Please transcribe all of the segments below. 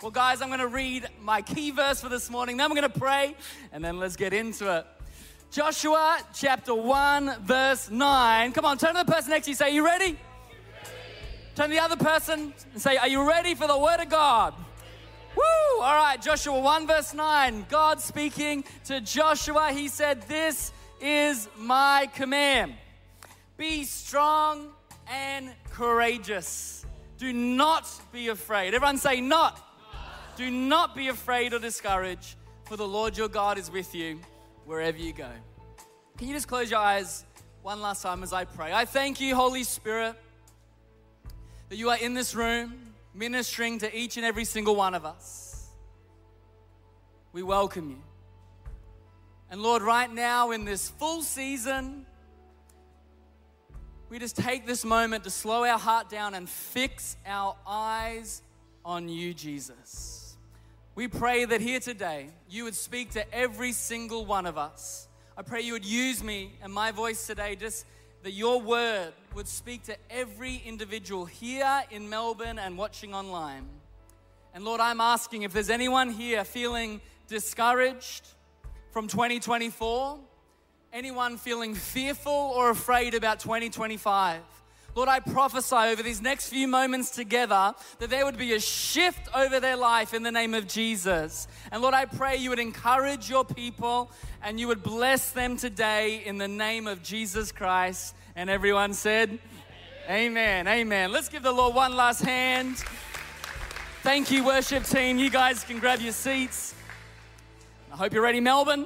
Well, guys, I'm going to read my key verse for this morning. Then I'm going to pray, and then let's get into it. Joshua chapter 1, verse 9. Come on, turn to the person next to you. Say, are you ready? Turn to the other person and say, are you ready for the word of God? Woo! All right, Joshua 1, verse 9. God speaking to Joshua, he said, this is my command. Be strong and courageous. Do not be afraid. Everyone say not. Do not be afraid or discouraged, for the Lord your God is with you wherever you go. Can you just close your eyes one last time as I pray? I thank you, Holy Spirit, that you are in this room ministering to each and every single one of us. We welcome you. And Lord, right now in this full season, we just take this moment to slow our heart down and fix our eyes on you, Jesus. We pray that here today, you would speak to every single one of us. I pray you would use me and my voice today, just that your word would speak to every individual here in Melbourne and watching online. And Lord, I'm asking if there's anyone here feeling discouraged from 2024, anyone feeling fearful or afraid about 2025, Lord, I prophesy over these next few moments together that there would be a shift over their life in the name of Jesus. And Lord, I pray you would encourage your people and you would bless them today in the name of Jesus Christ. And everyone said, amen, amen. Let's give the Lord one last hand. Thank you, worship team. You guys can grab your seats. I hope you're ready, Melbourne.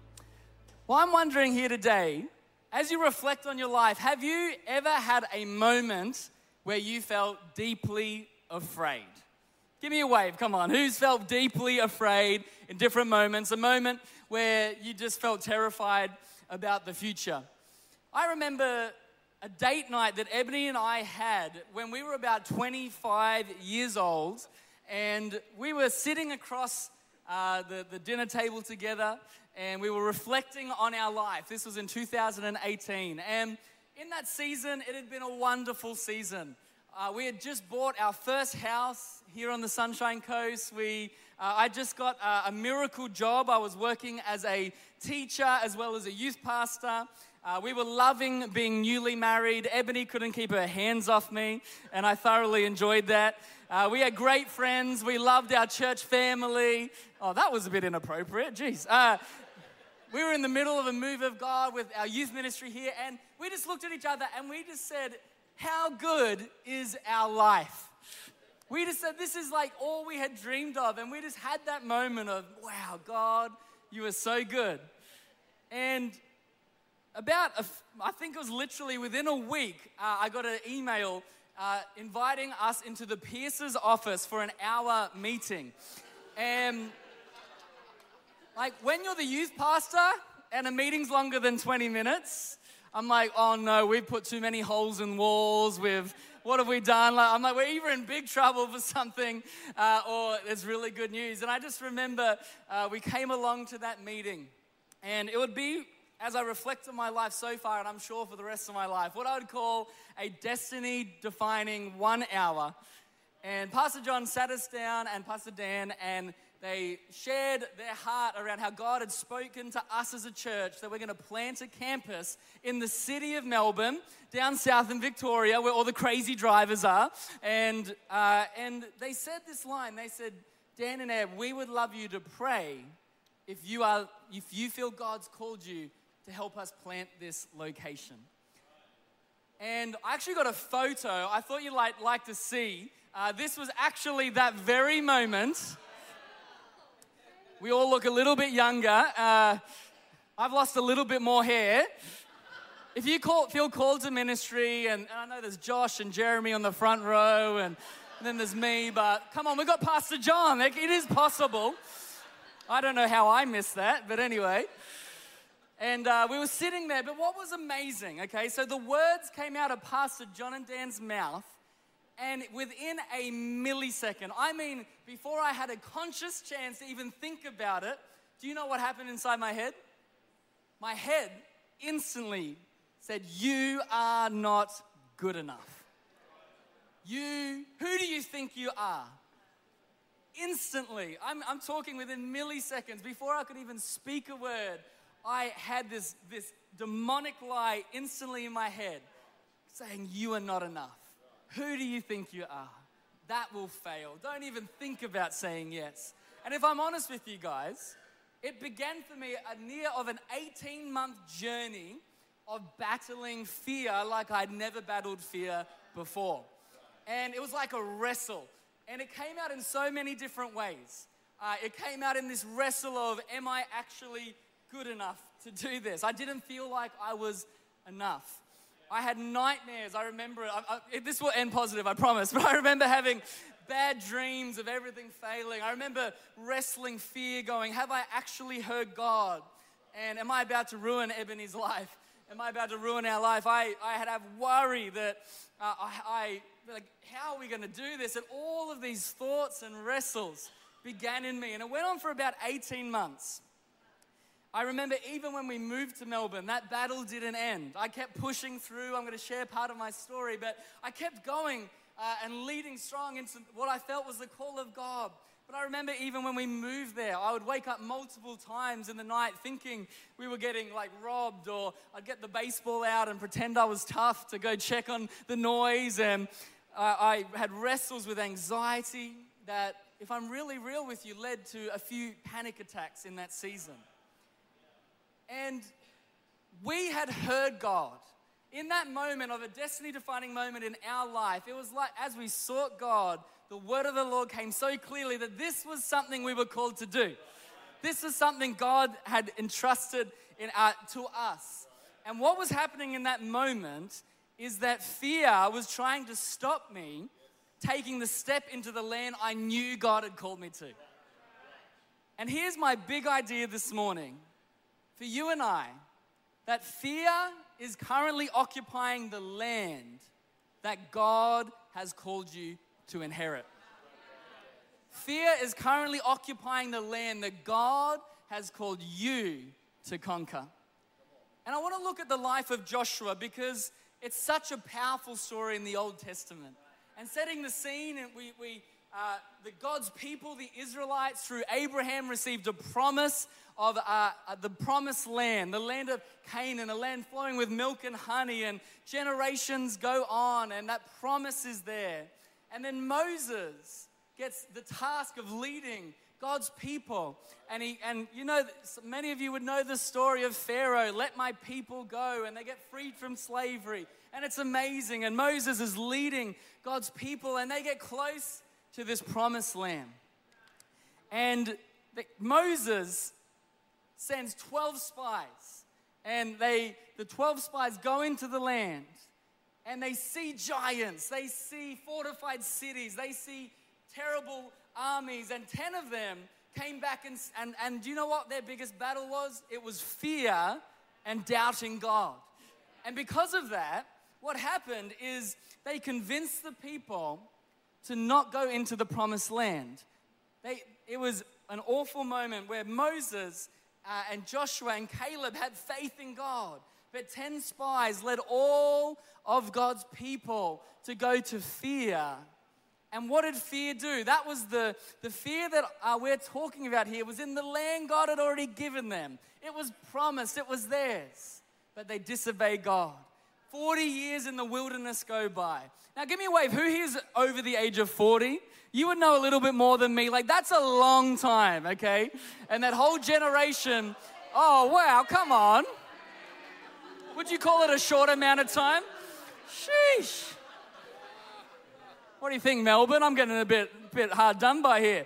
Well, I'm wondering here today, as you reflect on your life, have you ever had a moment where you felt deeply afraid? Give me a wave, come on. Who's felt deeply afraid in different moments? A moment where you just felt terrified about the future. I remember a date night that Ebony and I had when we were about 25 years old, and we were sitting across the dinner table together, and we were reflecting on our life. This was in 2018. And in that season, it had been a wonderful season. We had just bought our first house here on the Sunshine Coast. I just got a miracle job. I was working as a teacher as well as a youth pastor. We were loving being newly married. Ebony couldn't keep her hands off me, and I thoroughly enjoyed that. We had great friends. We loved our church family. Oh, that was a bit inappropriate. Jeez. We were in the middle of a move of God with our youth ministry here, and we just looked at each other and we just said, how good is our life? We just said, this is like all we had dreamed of, and we just had that moment of, wow, God, you are so good. And I think it was literally within a week, I got an email inviting us into the Pierce's office for an hour meeting. And like when you're the youth pastor and a meeting's longer than 20 minutes, I'm like, oh no, we've put too many holes in walls. What have we done? I'm like, we're either in big trouble for something or there's really good news. And I just remember we came along to that meeting, and it would be, as I reflect on my life so far, and I'm sure for the rest of my life, what I would call a destiny-defining 1 hour. And Pastor John sat us down, and Pastor Dan, and they shared their heart around how God had spoken to us as a church that we're going to plant a campus in the city of Melbourne, down south in Victoria, where all the crazy drivers are. And they said this line. They said, Dan and Eb, we would love you to pray if you feel God's called you to help us plant this location. And I actually got a photo I thought you'd like to see. This was actually that very moment. We all look a little bit younger. I've lost a little bit more hair. If you feel called to ministry, and I know there's Josh and Jeremy on the front row, and then there's me, but come on, we've got Pastor John. It is possible. I don't know how I missed that, but anyway. And we were sitting there, but what was amazing, okay, so the words came out of Pastor John and Dan's mouth, and within a millisecond, I mean, before I had a conscious chance to even think about it, do you know what happened inside my head? My head instantly said, you are not good enough. Who do you think you are? instantly, I'm talking within milliseconds, before I could even speak a word, I had this demonic lie instantly in my head saying, you are not enough. Who do you think you are? That will fail. Don't even think about saying yes. And if I'm honest with you guys, it began for me a near of an 18-month journey of battling fear like I'd never battled fear before. And it was like a wrestle. And it came out in so many different ways. It came out in this wrestle of, am I actually good enough to do this? I didn't feel like I was enough. I had nightmares. I remember it. This will end positive, I promise. But I remember having bad dreams of everything failing. I remember wrestling fear, going, have I actually heard God? And am I about to ruin Ebony's life? Am I about to ruin our life? I had to have worry that like, how are we going to do this? And all of these thoughts and wrestles began in me. And it went on for about 18 months. I remember even when we moved to Melbourne, that battle didn't end. I kept pushing through. I'm going to share part of my story, but I kept going and leading strong into what I felt was the call of God. But I remember even when we moved there, I would wake up multiple times in the night thinking we were getting like robbed, or I'd get the baseball out and pretend I was tough to go check on the noise. And I had wrestles with anxiety that, if I'm really real with you, led to a few panic attacks in that season. And we had heard God. In that moment of a destiny-defining moment in our life, it was like as we sought God, the word of the Lord came so clearly that this was something we were called to do. This is something God had entrusted to us. And what was happening in that moment is that fear was trying to stop me taking the step into the land I knew God had called me to. And here's my big idea this morning. For you and I, that fear is currently occupying the land that God has called you to inherit. Fear is currently occupying the land that God has called you to conquer. And I want to look at the life of Joshua because it's such a powerful story in the Old Testament. And setting the scene, and the God's people, the Israelites, through Abraham, received a promise of the promised land, the land of Canaan, a land flowing with milk and honey, and generations go on, and that promise is there. And then Moses gets the task of leading God's people, and you know, many of you would know the story of Pharaoh, let my people go, and they get freed from slavery, and it's amazing. And Moses is leading God's people, and they get close to this promised land. And Moses sends 12 spies, and the 12 spies go into the land, and they see giants, they see fortified cities, they see terrible armies, and 10 of them came back and do you know what their biggest battle was? It was fear and doubting God. And because of that, what happened is they convinced the people to not go into the promised land. It was an awful moment where Moses and Joshua and Caleb had faith in God, but 10 spies led all of God's people to go to fear. And what did fear do? That was the fear that we're talking about here was in the land God had already given them. It was promised, it was theirs, but they disobeyed God. 40 years in the wilderness go by. Now give me a wave. Who here is over the age of 40? You would know a little bit more than me. Like, that's a long time, okay? And that whole generation, oh, wow, come on. Would you call it a short amount of time? Sheesh. What do you think, Melbourne? I'm getting a bit hard done by here.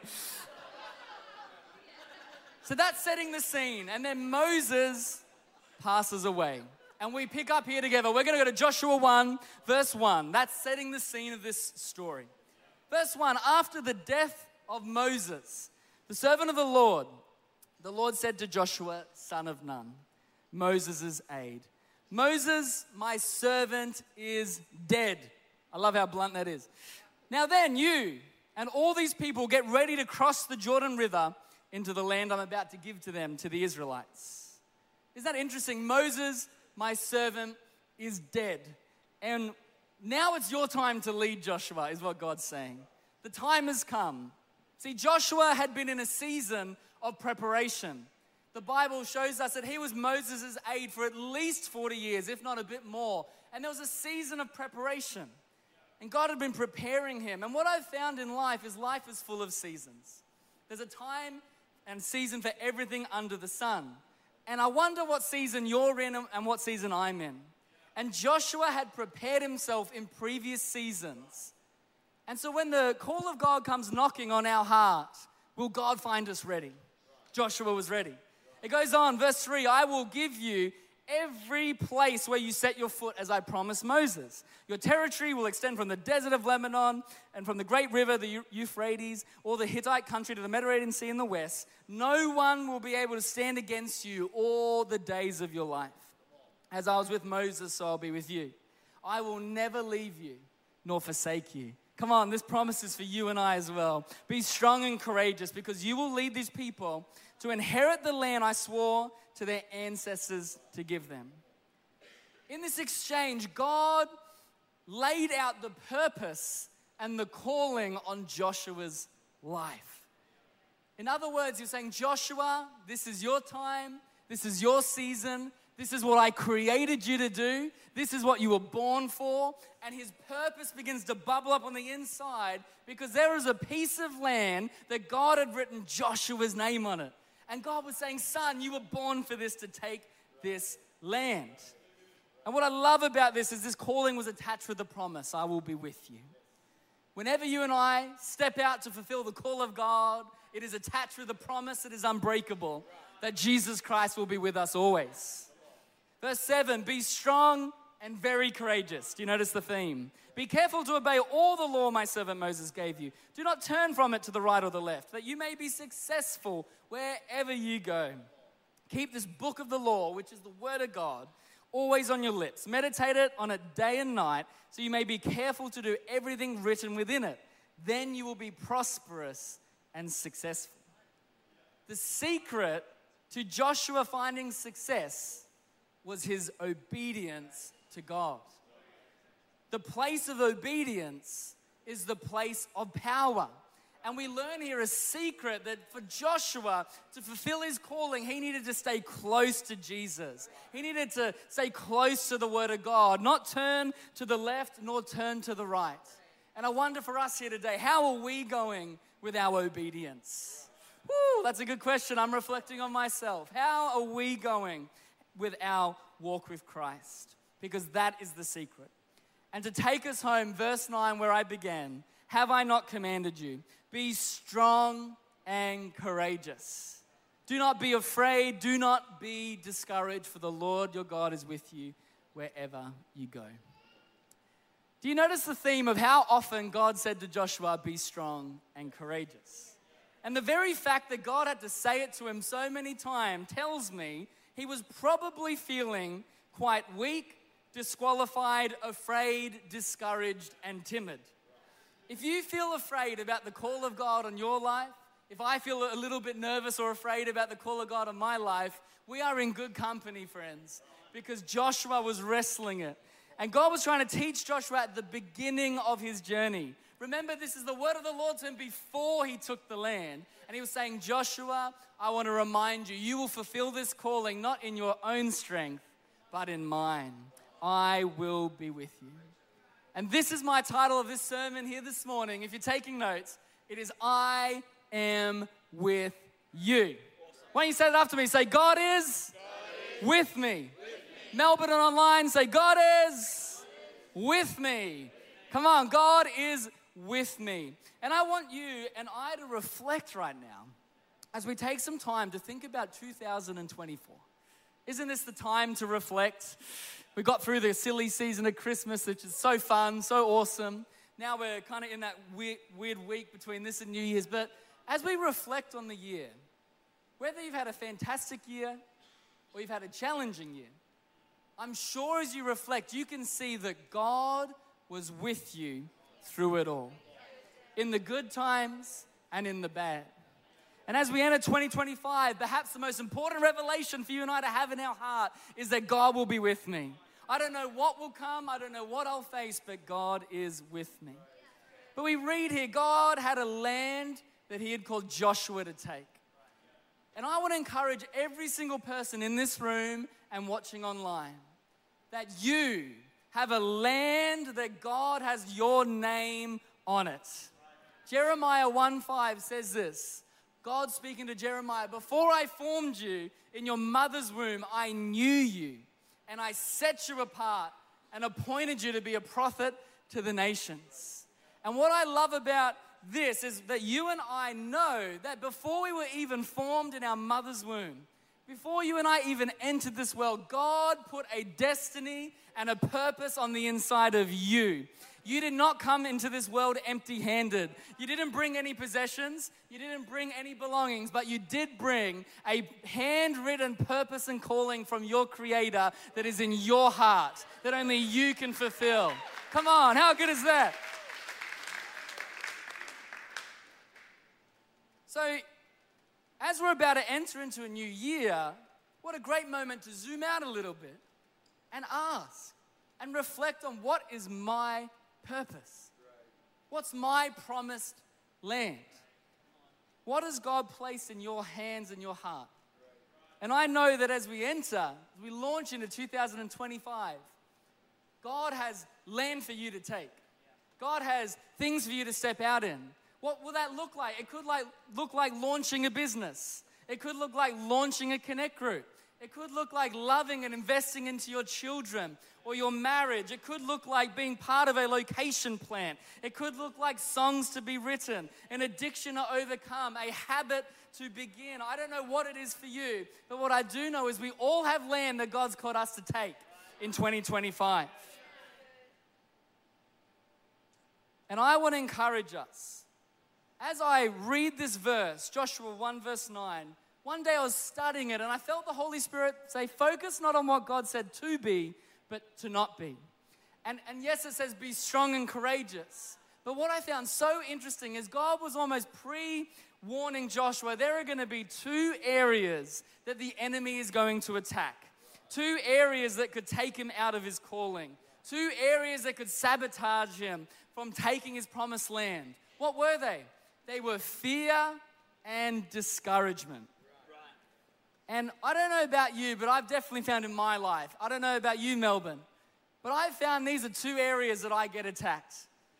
So that's setting the scene. And then Moses passes away. And we pick up here together. We're going to go to Joshua 1, verse 1. That's setting the scene of this story. Verse 1, after the death of Moses, the servant of the Lord said to Joshua, son of Nun, Moses' aide, Moses, my servant, is dead. I love how blunt that is. Now then, you and all these people get ready to cross the Jordan River into the land I'm about to give to them, to the Israelites. Isn't that interesting? Moses, my servant, is dead. And now it's your time to lead, Joshua, is what God's saying. The time has come See, Joshua had been in a season of preparation. The Bible shows us that he was Moses' aide for at least 40 years, if not a bit more. And there was a season of preparation. And God had been preparing him. And what I've found in life is full of seasons. There's a time and season for everything under the sun. And I wonder what season you're in and what season I'm in. And Joshua had prepared himself in previous seasons. And so when the call of God comes knocking on our heart, will God find us ready? Joshua was ready. It goes on, verse 3, I will give you every place where you set your foot as I promised Moses. Your territory will extend from the desert of Lebanon and from the great river, the Euphrates, or the Hittite country to the Mediterranean Sea in the west. No one will be able to stand against you all the days of your life. As I was with Moses, so I'll be with you. I will never leave you nor forsake you. Come on, this promise is for you and I as well. Be strong and courageous because you will lead these people to inherit the land I swore to their ancestors to give them. In this exchange, God laid out the purpose and the calling on Joshua's life. In other words, you're saying, Joshua, this is your time, this is your season, this is what I created you to do, this is what you were born for, and his purpose begins to bubble up on the inside because there is a piece of land that God had written Joshua's name on it. And God was saying, son, you were born for this, to take this land. And what I love about this is this calling was attached with the promise, I will be with you. Whenever you and I step out to fulfill the call of God, it is attached with the promise that is unbreakable, that Jesus Christ will be with us always. Verse 7, be strong and very courageous. Do you notice the theme? Be careful to obey all the law my servant Moses gave you. Do not turn from it to the right or the left, that you may be successful wherever you go. Keep this book of the law, which is the word of God, always on your lips. Meditate on it day and night, so you may be careful to do everything written within it. Then you will be prosperous and successful. The secret to Joshua finding success was his obedience to God. The place of obedience is the place of power. And we learn here a secret that for Joshua to fulfill his calling, he needed to stay close to Jesus. He needed to stay close to the Word of God, not turn to the left nor turn to the right. And I wonder for us here today, how are we going with our obedience? Woo, that's a good question. I'm reflecting on myself. How are we going with our walk with Christ? Because that is the secret. And to take us home, verse 9, where I began, have I not commanded you? Be strong and courageous. Do not be afraid. Do not be discouraged, for the Lord your God is with you wherever you go. Do you notice the theme of how often God said to Joshua, be strong and courageous? And the very fact that God had to say it to him so many times tells me he was probably feeling quite weak, disqualified, afraid, discouraged, and timid. If you feel afraid about the call of God on your life, if I feel a little bit nervous or afraid about the call of God on my life, we are in good company, friends, because Joshua was wrestling it. And God was trying to teach Joshua at the beginning of his journey. Remember, this is the word of the Lord to him before he took the land. And he was saying, Joshua, I want to remind you, you will fulfill this calling not in your own strength, but in mine. I will be with you. And this is my title of this sermon here this morning. If you're taking notes, it is I am with you. Why don't you say it after me? Say, God is with me. Melbourne and online, say, God is with me. Come on, God is with me. And I want you and I to reflect right now as we take some time to think about 2024. Isn't this the time to reflect? We got through the silly season of Christmas, which is so fun, so awesome. Now we're kind of in that weird week between this and New Year's. But as we reflect on the year, whether you've had a fantastic year or you've had a challenging year, I'm sure as you reflect, you can see that God was with you through it all, in the good times and in the bad. And as we enter 2025, perhaps the most important revelation for you and I to have in our heart is that God will be with me. I don't know what will come, I don't know what I'll face, but God is with me. But we read here, God had a land that he had called Joshua to take. And I want to encourage every single person in this room and watching online that you have a land that God has your name on it. Jeremiah 1:5 says this. God speaking to Jeremiah, before I formed you in your mother's womb, I knew you, and I set you apart and appointed you to be a prophet to the nations. And what I love about this is that you and I know that before we were even formed in our mother's womb, before you and I even entered this world, God put a destiny and a purpose on the inside of you. You did not come into this world empty-handed. You didn't bring any possessions. You didn't bring any belongings, but you did bring a handwritten purpose and calling from your Creator that is in your heart, that only you can fulfill. Come on, how good is that? So, as we're about to enter into a new year, what a great moment to zoom out a little bit and ask and reflect on what is my purpose? What's my promised land? What has God placed in your hands and your heart? And I know that as we enter, as we launch into 2025, God has land for you to take. God has things for you to step out in. What will that look like? It could look like launching a business. It could look like launching a connect group. It could look like loving and investing into your children or your marriage. It could look like being part of a location plan. It could look like songs to be written, an addiction to overcome, a habit to begin. I don't know what it is for you, but what I do know is we all have land that God's called us to take in 2025. And I want to encourage us. As I read this verse, Joshua 1 verse 9, one day I was studying it and I felt the Holy Spirit say, focus not on what God said to be, but to not be. And yes, it says be strong and courageous. But what I found so interesting is God was almost pre-warning Joshua, there are going to be two areas that the enemy is going to attack. Two areas that could take him out of his calling. Two areas that could sabotage him from taking his promised land. What were they? They were fear and discouragement. And I don't know about you, but I've definitely found in my life, I don't know about you, Melbourne, but I've found these are two areas that I get attacked.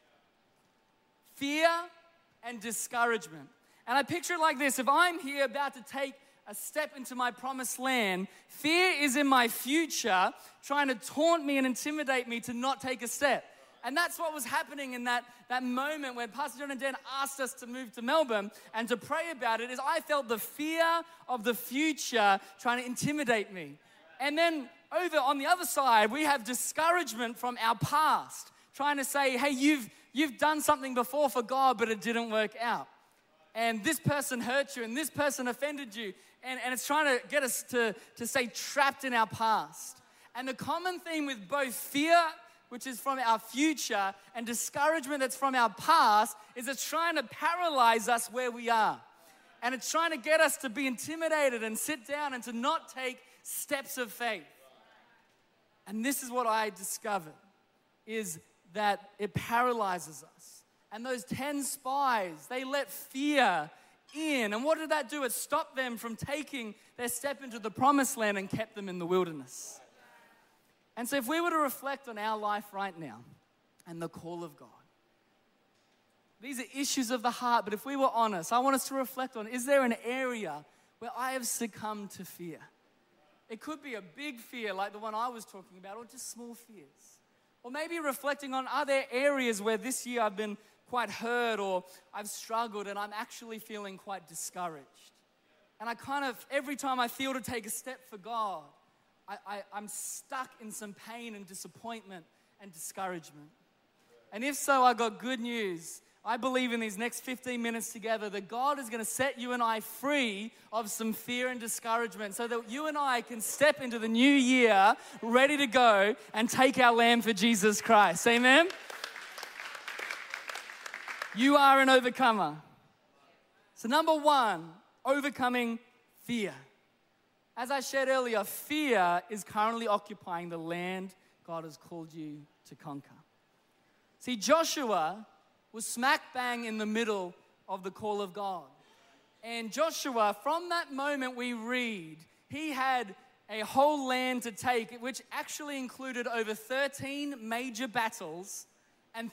Fear and discouragement. And I picture it like this. If I'm here about to take a step into my promised land, fear is in my future trying to taunt me and intimidate me to not take a step. And that's what was happening in that moment when Pastor John and Dan asked us to move to Melbourne and to pray about it, is I felt the fear of the future trying to intimidate me. And then over on the other side, we have discouragement from our past, trying to say, hey, you've done something before for God, but it didn't work out. And this person hurt you and this person offended you. And it's trying to get us to stay trapped in our past. And the common theme with both fear, which is from our future, and discouragement that's from our past, is it's trying to paralyze us where we are. And it's trying to get us to be intimidated and sit down and to not take steps of faith. And this is what I discovered, is that it paralyzes us. And those 10 spies, they let fear in. And what did that do? It stopped them from taking their step into the promised land and kept them in the wilderness. And so if we were to reflect on our life right now and the call of God, these are issues of the heart, but if we were honest, I want us to reflect on, is there an area where I have succumbed to fear? It could be a big fear like the one I was talking about, or just small fears. Or maybe reflecting on, are there areas where this year I've been quite hurt or I've struggled and I'm actually feeling quite discouraged. And I kind of, every time I feel to take a step for God, I'm stuck in some pain and disappointment and discouragement. And if so, I got good news. I believe in these next 15 minutes together that God is going to set you and I free of some fear and discouragement so that you and I can step into the new year ready to go and take our land for Jesus Christ. Amen? You are an overcomer. So number one, overcoming fear. As I shared earlier, fear is currently occupying the land God has called you to conquer. See, Joshua was smack bang in the middle of the call of God. And Joshua, from that moment we read, he had a whole land to take, which actually included over 13 major battles and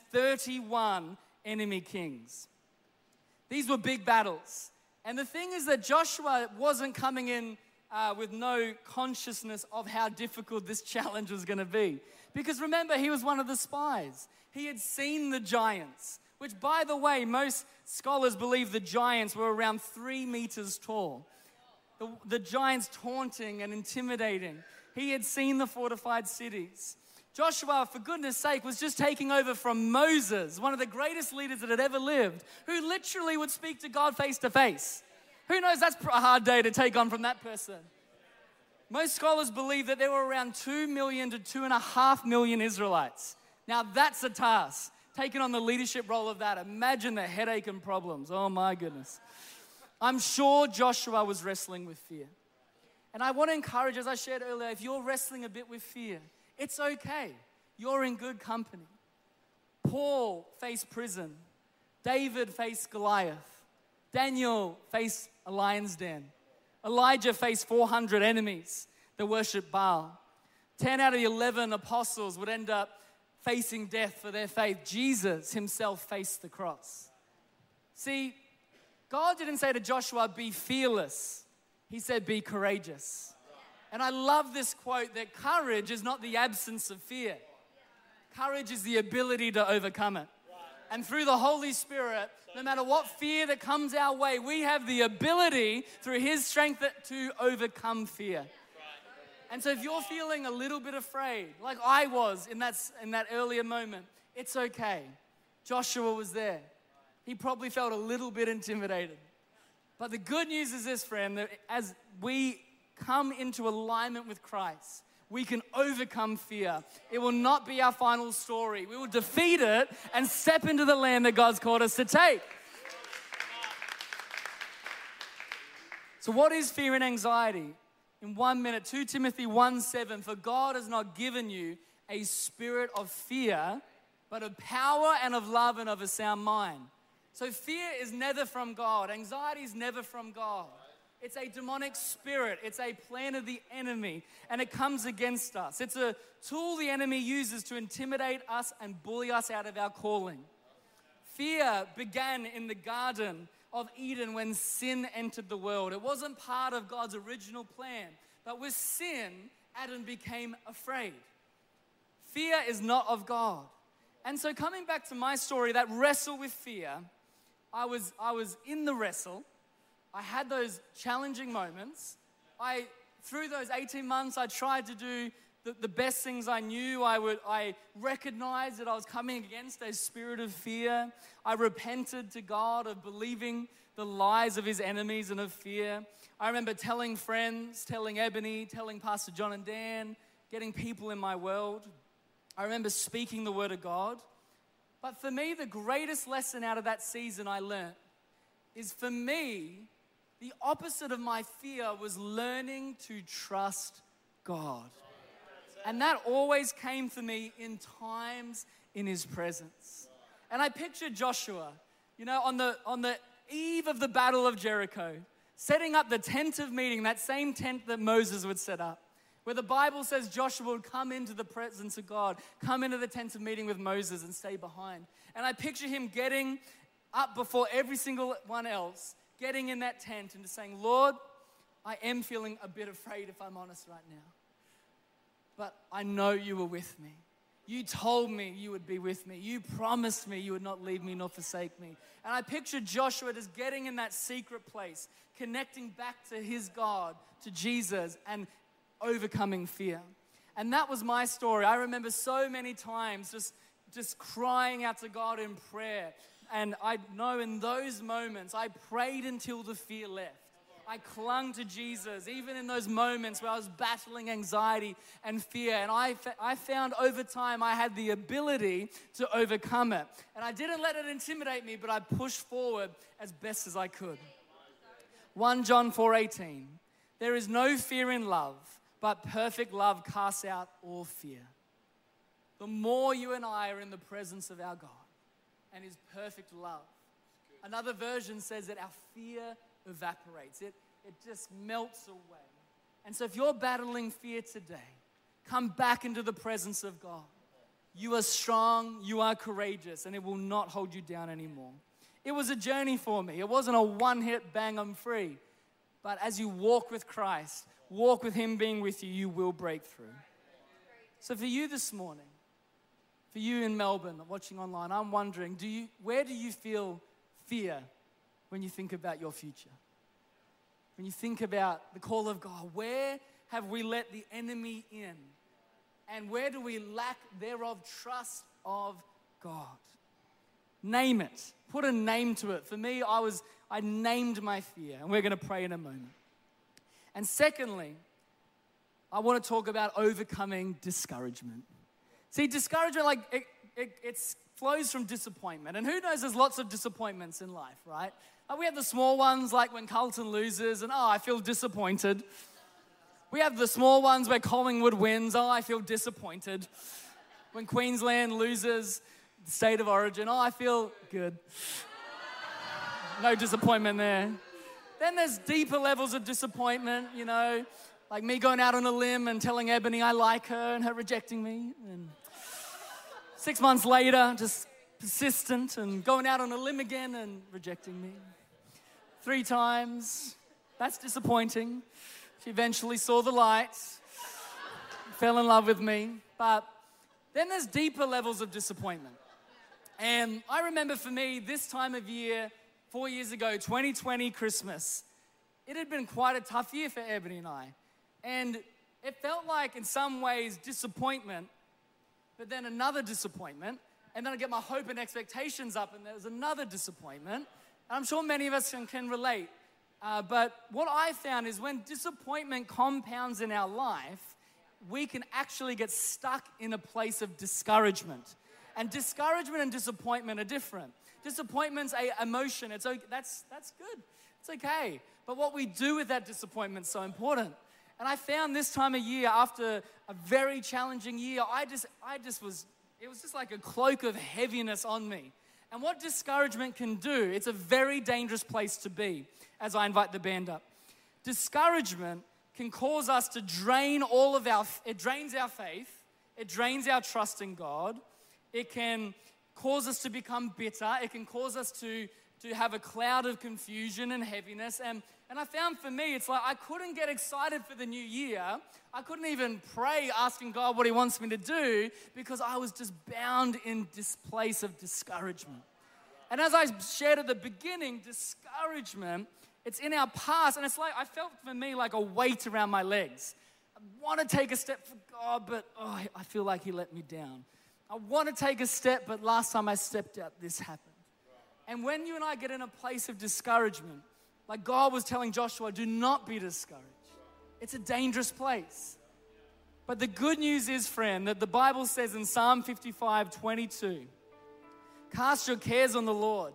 31 enemy kings. These were big battles. And the thing is that Joshua wasn't coming in with no consciousness of how difficult this challenge was going to be. Because remember, he was one of the spies. He had seen the giants, which, by the way, most scholars believe the giants were around 3 meters tall. The giants taunting and intimidating. He had seen the fortified cities. Joshua, for goodness sake, was just taking over from Moses, one of the greatest leaders that had ever lived, who literally would speak to God face to face. Who knows, that's a hard day to take on from that person. Most scholars believe that there were around 2 million to 2.5 million Israelites. Now that's a task. Taking on the leadership role of that, imagine the headache and problems. Oh my goodness. I'm sure Joshua was wrestling with fear. And I want to encourage, as I shared earlier, if you're wrestling a bit with fear, it's okay. You're in good company. Paul faced prison. David faced Goliath. Daniel faced a lion's den. Elijah faced 400 enemies that worship Baal. 10 out of the 11 apostles would end up facing death for their faith. Jesus himself faced the cross. See, God didn't say to Joshua, be fearless. He said, be courageous. And I love this quote that courage is not the absence of fear. Courage is the ability to overcome it. And through the Holy Spirit, no matter what fear that comes our way, we have the ability through His strength to overcome fear. And so if you're feeling a little bit afraid, like I was in that earlier moment, it's okay. Joshua was there. He probably felt a little bit intimidated. But the good news is this, friend, that as we come into alignment with Christ, we can overcome fear. It will not be our final story. We will defeat it and step into the land that God's called us to take. So what is fear and anxiety? In 1 minute, 2 Timothy 1:7, for God has not given you a spirit of fear, but of power and of love and of a sound mind. So fear is never from God. Anxiety is never from God. It's a demonic spirit. It's a plan of the enemy, and it comes against us. It's a tool the enemy uses to intimidate us and bully us out of our calling. Fear began in the Garden of Eden when sin entered the world. It wasn't part of God's original plan, but with sin, Adam became afraid. Fear is not of God. And so coming back to my story, that wrestle with fear, I was in the wrestle. I had those challenging moments. Through those 18 months, I tried to do the best things I knew. I recognized that I was coming against a spirit of fear. I repented to God of believing the lies of His enemies and of fear. I remember telling friends, telling Ebony, telling Pastor John and Dan, getting people in my world. I remember speaking the word of God. But for me, the greatest lesson out of that season I learned is, for me, the opposite of my fear was learning to trust God. And that always came for me in times in His presence. And I pictured Joshua, on the eve of the Battle of Jericho, setting up the tent of meeting, that same tent that Moses would set up, where the Bible says Joshua would come into the presence of God, come into the tent of meeting with Moses and stay behind. And I picture him getting up before every single one else, getting in that tent and just saying, Lord, I am feeling a bit afraid, if I'm honest right now. But I know you were with me. You told me you would be with me. You promised me you would not leave me nor forsake me. And I pictured Joshua just getting in that secret place, connecting back to his God, to Jesus, and overcoming fear. And that was my story. I remember so many times just crying out to God in prayer. And I know in those moments, I prayed until the fear left. I clung to Jesus, even in those moments where I was battling anxiety and fear. And I found over time I had the ability to overcome it. And I didn't let it intimidate me, but I pushed forward as best as I could. 1 John 4:18, there is no fear in love, but perfect love casts out all fear. The more you and I are in the presence of our God and His perfect love, Another version says that our fear evaporates. It just melts away. And so if you're battling fear today, come back into the presence of God. You are strong, you are courageous, and it will not hold you down anymore. It was a journey for me. It wasn't a one-hit bang, I'm free. But as you walk with Christ, walk with Him being with you, you will break through. So for you this morning, for you in Melbourne watching online, I'm wondering, where do you feel fear when you think about your future? When you think about the call of God, where have we let the enemy in? And where do we lack thereof trust of God? Name it. Put a name to it. For me, I named my fear, and we're going to pray in a moment. And secondly, I want to talk about overcoming discouragement. See, discouragement, it flows from disappointment. And who knows, there's lots of disappointments in life, right? We have the small ones, like when Carlton loses, and I feel disappointed. We have the small ones where Collingwood wins, I feel disappointed. When Queensland loses the state of origin, I feel good. No disappointment there. Then there's deeper levels of disappointment, like me going out on a limb and telling Ebony I like her and her rejecting me. And 6 months later, just persistent and going out on a limb again and rejecting me. 3 times. That's disappointing. She eventually saw the light, fell in love with me. But then there's deeper levels of disappointment. And I remember for me, this time of year, 4 years ago, 2020 Christmas, it had been quite a tough year for Ebony and I. And it felt like, in some ways, disappointment, but then another disappointment. And then I get my hope and expectations up, and there's another disappointment. And I'm sure many of us can relate. But what I found is when disappointment compounds in our life, we can actually get stuck in a place of discouragement. And discouragement and disappointment are different. Disappointment's an emotion. That's good. It's okay. But what we do with that disappointment is so important. And I found this time of year, after a very challenging year, it was just like a cloak of heaviness on me. And what discouragement can do, it's a very dangerous place to be, as I invite the band up. Discouragement can cause us to drain it drains our faith, it drains our trust in God, it can cause us to become bitter, it can cause us to have a cloud of confusion and heaviness. And I found for me, it's like I couldn't get excited for the new year. I couldn't even pray asking God what He wants me to do because I was just bound in this place of discouragement. And as I shared at the beginning, discouragement, it's in our past, and it's like, I felt for me like a weight around my legs. I want to take a step for God, but I feel like He let me down. I want to take a step, but last time I stepped out, this happened. And when you and I get in a place of discouragement, like God was telling Joshua, do not be discouraged. It's a dangerous place. But the good news is, friend, that the Bible says in Psalm 55:22, cast your cares on the Lord,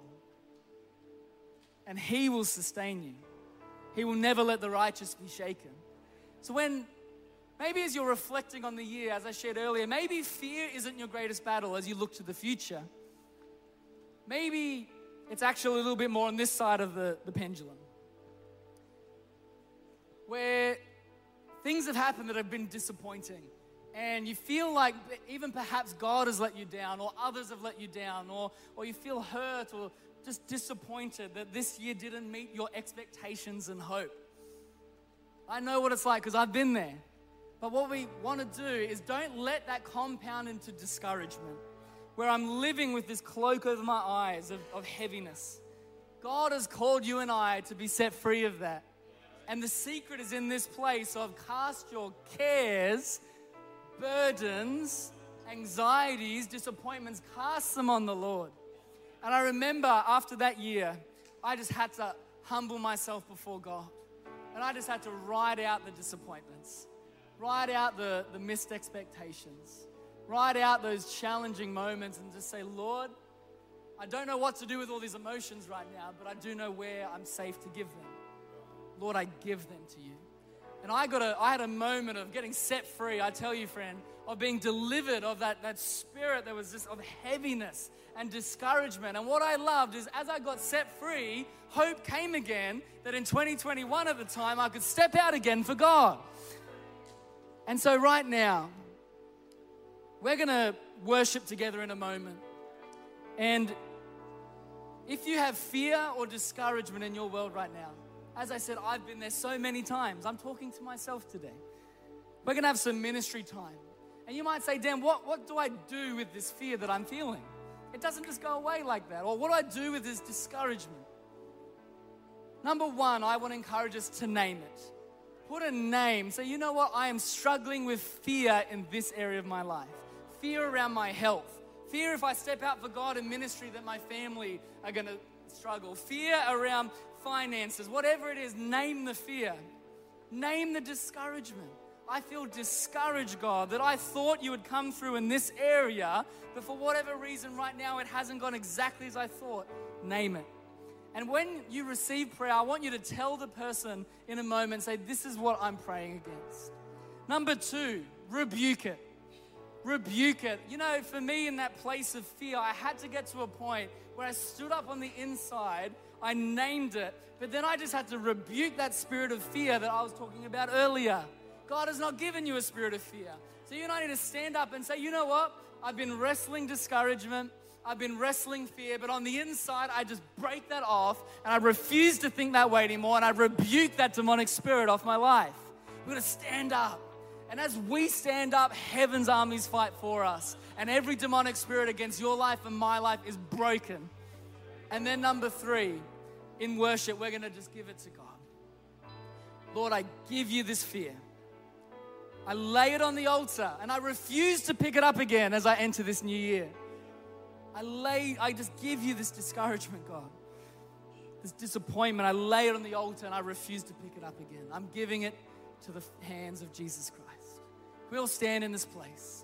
and He will sustain you. He will never let the righteous be shaken. So maybe as you're reflecting on the year, as I shared earlier, maybe fear isn't your greatest battle as you look to the future. Maybe it's actually a little bit more on this side of the pendulum, where things have happened that have been disappointing, and you feel like even perhaps God has let you down, or others have let you down, or you feel hurt or just disappointed that this year didn't meet your expectations and hope. I know what it's like because I've been there. But what we want to do is don't let that compound into discouragement, where I'm living with this cloak over my eyes of heaviness. God has called you and I to be set free of that. And the secret is in this place of cast your cares, burdens, anxieties, disappointments, cast them on the Lord. And I remember after that year, I just had to humble myself before God. And I just had to ride out the disappointments, ride out the missed expectations, ride out those challenging moments and just say, Lord, I don't know what to do with all these emotions right now, but I do know where I'm safe to give them. Lord, I give them to you. And I had a moment of getting set free, I tell you, friend, of being delivered of that spirit that was just of heaviness and discouragement. And what I loved is as I got set free, hope came again that in 2021 at the time, I could step out again for God. And so right now, we're going to worship together in a moment. And if you have fear or discouragement in your world right now, as I said, I've been there so many times. I'm talking to myself today. We're going to have some ministry time. And you might say, Dan, what do I do with this fear that I'm feeling? It doesn't just go away like that. Or what do I do with this discouragement? Number one, I want to encourage us to name it. Put a name. Say, you know what? I am struggling with fear in this area of my life. Fear around my health. Fear if I step out for God in ministry that my family are going to struggle. Fear around finances. Whatever it is, name the fear. Name the discouragement. I feel discouraged, God, that I thought you would come through in this area, but for whatever reason right now it hasn't gone exactly as I thought. Name it. And when you receive prayer, I want you to tell the person in a moment, say, this is what I'm praying against. Number two, rebuke it. Rebuke it. You know, for me in that place of fear, I had to get to a point where I stood up on the inside, I named it, but then I just had to rebuke that spirit of fear that I was talking about earlier. God has not given you a spirit of fear. So you and I need to stand up and say, you know what? I've been wrestling discouragement. I've been wrestling fear, but on the inside, I just break that off and I refuse to think that way anymore and I rebuke that demonic spirit off my life. We're going to stand up. And as we stand up, heaven's armies fight for us. And every demonic spirit against your life and my life is broken. And then number three, in worship, we're going to just give it to God. Lord, I give you this fear. I lay it on the altar and I refuse to pick it up again as I enter this new year. I just give you this discouragement, God. This disappointment, I lay it on the altar and I refuse to pick it up again. I'm giving it to the hands of Jesus Christ. We'll stand in this place.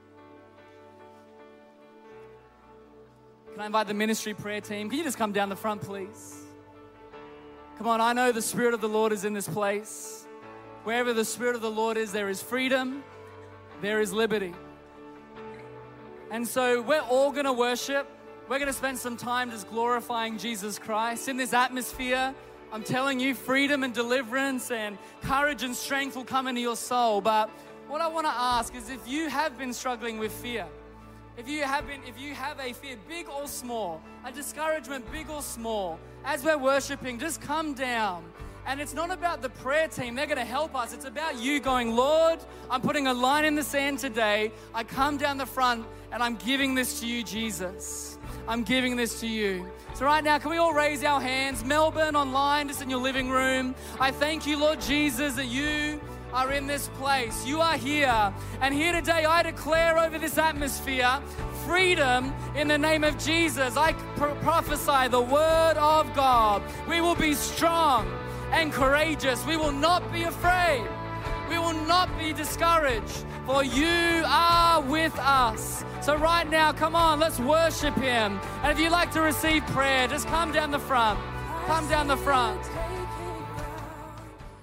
Can I invite the ministry prayer team? Can you just come down the front, please? Come on, I know the Spirit of the Lord is in this place. Wherever the Spirit of the Lord is, there is freedom, there is liberty. And so we're all going to worship. We're going to spend some time just glorifying Jesus Christ. In this atmosphere, I'm telling you, freedom and deliverance and courage and strength will come into your soul. But what I want to ask is if you have been struggling with fear, if you have a fear, big or small, a discouragement, big or small, as we're worshiping, just come down. And it's not about the prayer team. They're going to help us. It's about you going, Lord, I'm putting a line in the sand today. I come down the front and I'm giving this to you, Jesus. I'm giving this to you. So right now, can we all raise our hands? Melbourne, online, just in your living room. I thank you, Lord Jesus, that you are in this place. You are here. And here today, I declare over this atmosphere, freedom in the name of Jesus. I prophesy the word of God. We will be strong and courageous. We will not be afraid. We will not be discouraged, for you are with us. So right now, come on, let's worship him. And if you'd like to receive prayer, just come down the front. Come down the front.